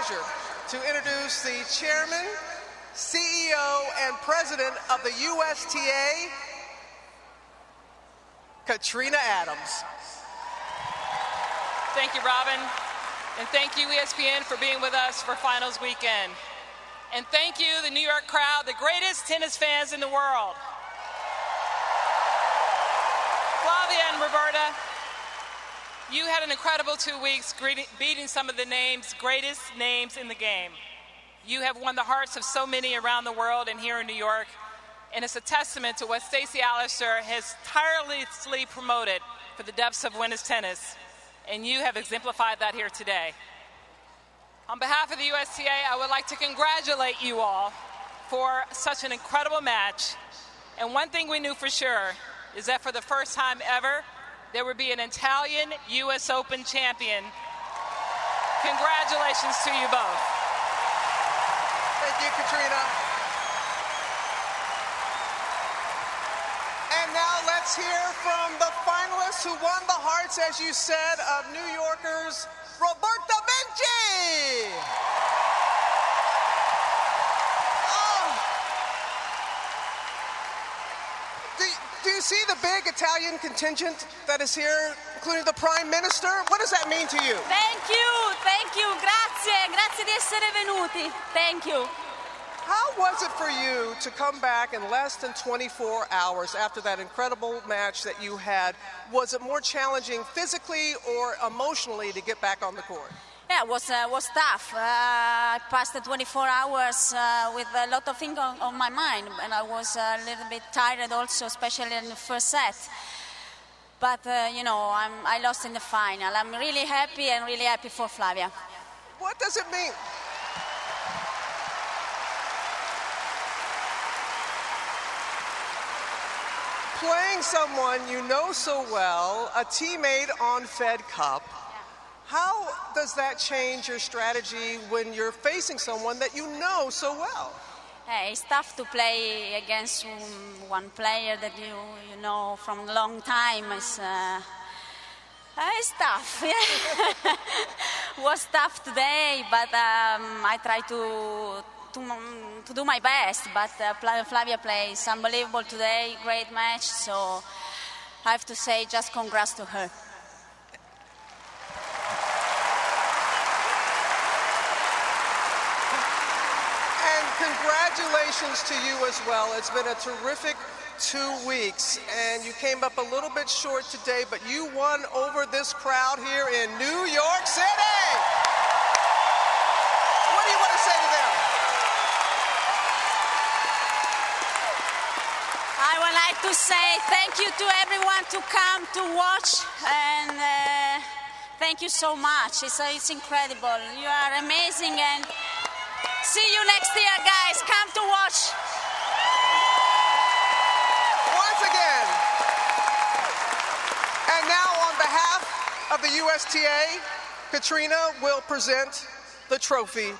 pleasure to introduce the Chairman, CEO, and President of the USTA, Katrina Adams. Thank you, Robin. And thank you, ESPN, for being with us for finals weekend. And thank you, the New York crowd, the greatest tennis fans in the world. Flavia and Roberta, you had an incredible 2 weeks beating some of the greatest names in the game. You have won the hearts of so many around the world and here in New York, and it's a testament to what Stacey Allaster has tirelessly promoted for the depths of women's tennis, and you have exemplified that here today. On behalf of the USTA, I would like to congratulate you all for such an incredible match, and one thing we knew for sure is that for the first time ever, there would be an Italian US Open champion. Congratulations to you both. Thank you, Katrina. And now let's hear from the finalists who won the hearts, as you said, of New Yorkers, Roberta Vinci. Do you see the big Italian contingent that is here, including the Prime Minister? What does that mean to you? Thank you, grazie di essere venuti, thank you. How was it for you to come back in less than 24 hours after that incredible match that you had? Was it more challenging physically or emotionally to get back on the court? Yeah, it was tough. I passed the 24 hours with a lot of things on my mind, and I was a little bit tired also, especially in the first set. But, I lost in the final. I'm really happy for Flavia. What does it mean? Playing someone you know so well, a teammate on Fed Cup, how does that change your strategy when you're facing someone that you know so well? Hey, it's tough to play against one player that you know from a long time. It's tough. Yeah. Was tough today, but I try to do my best. But Flavia plays unbelievable today, great match. So I have to say, just congrats to her. Congratulations to you as well. It's been a terrific 2 weeks, and you came up a little bit short today, but you won over this crowd here in New York City. What do you want to say to them? I would like to say thank you to everyone to come to watch, and thank you so much. It's incredible. You are amazing, and see you next year, guys. Come to watch. Once again. And now on behalf of the USTA, Katrina will present the trophy.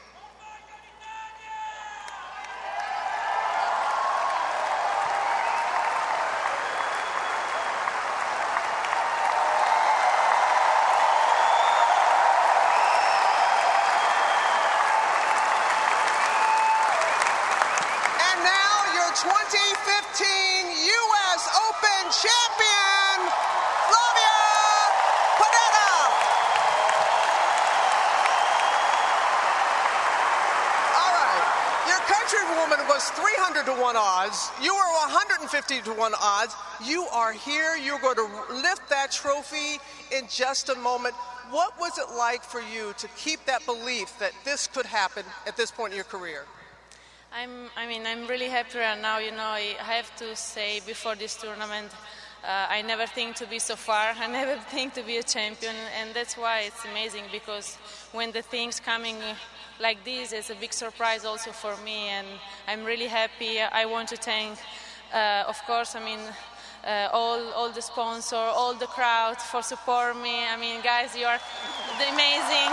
Champion, Flavia Pennetta. All right, your countrywoman was 300 to 1 odds. You were 150 to 1 odds. You are here. You're going to lift that trophy in just a moment. What was it like for you to keep that belief that this could happen at this point in your career? I'm really happy right now. I have to say before this tournament, I never think to be so far. I never think to be a champion, and that's why it's amazing, because when the things coming like this, it's a big surprise also for me, and I'm really happy. I want to thank, of course, all the sponsors, all the crowd for supporting me. Guys, you are amazing.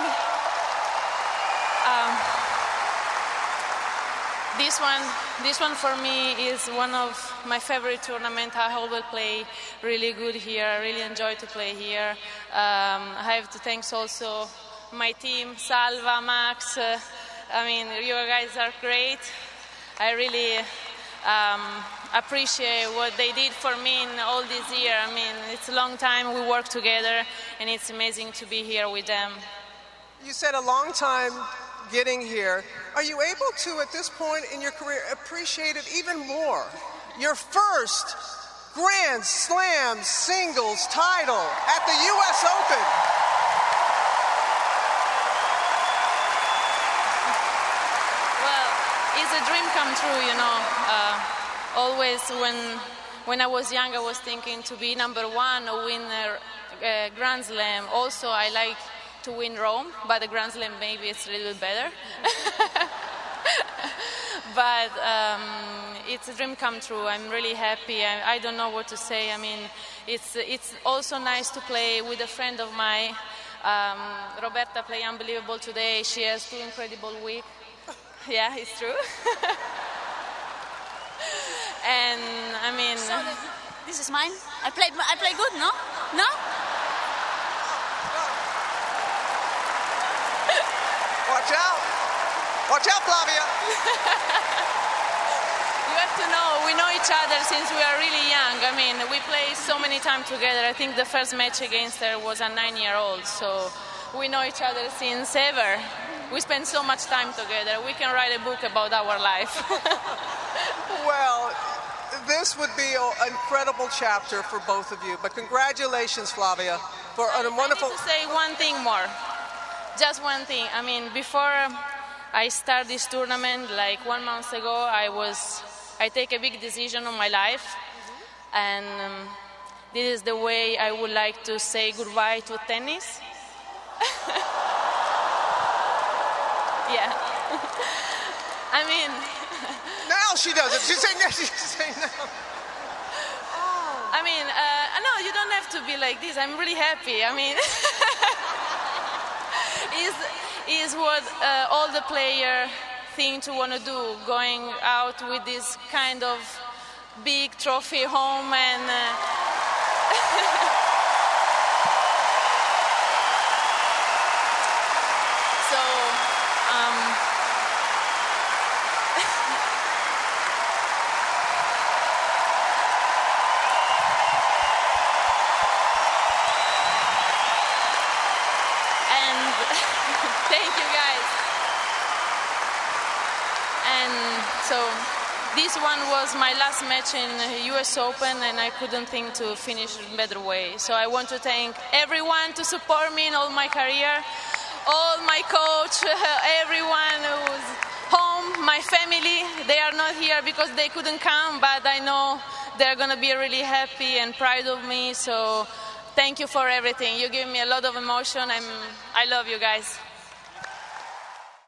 This one for me is one of my favorite tournaments. I always play really good here. I really enjoy to play here. I have to thank also my team, Salva, Max. I mean, you guys are great. I really appreciate what they did for me in all this year. I mean, it's a long time we work together, and it's amazing to be here with them. You said a long time getting here. Are you able to, at this point in your career, appreciate it even more? Your first Grand Slam singles title at the U.S. Open. Well, it's a dream come true, you know. Always when I was young, I was thinking to be number one or win a Grand Slam. Also, I like to win Rome, but the Grand Slam maybe it's a little bit better. But it's a dream come true. I'm really happy. I don't know what to say. I mean, it's also nice to play with a friend of mine. Roberta played unbelievable today. She has 2 incredible weeks. Yeah, it's true. And I mean, So this is mine. I play good, no? No? Watch out. Watch out, Flavia. You have to know, we know each other since we are really young. I mean, we play so many times together. I think the first match against her was a 9-year-old. So we know each other since ever. We spend so much time together. We can write a book about our life. Well, this would be an incredible chapter for both of you. But congratulations, Flavia, for a wonderful... I need to say one thing more. Just one thing. I mean, before I start this tournament, like 1 month ago, I take a big decision on my life. And this is the way I would like to say goodbye to tennis. Yeah. I mean... Now she does it. She's saying no. She's saying no. I mean, no, you don't have to be like this. I'm really happy. I mean... is what all the player think to want to do, going out with this kind of big trophy home and so thank you guys. And so this one was my last match in US Open, and I couldn't think to finish in a better way. So I want to thank everyone to support me in all my career, all my coach, everyone who's home, my family. They are not here because they couldn't come, but I know they're going to be really happy and proud of me. So thank you for everything. You give me a lot of emotion. I love you guys.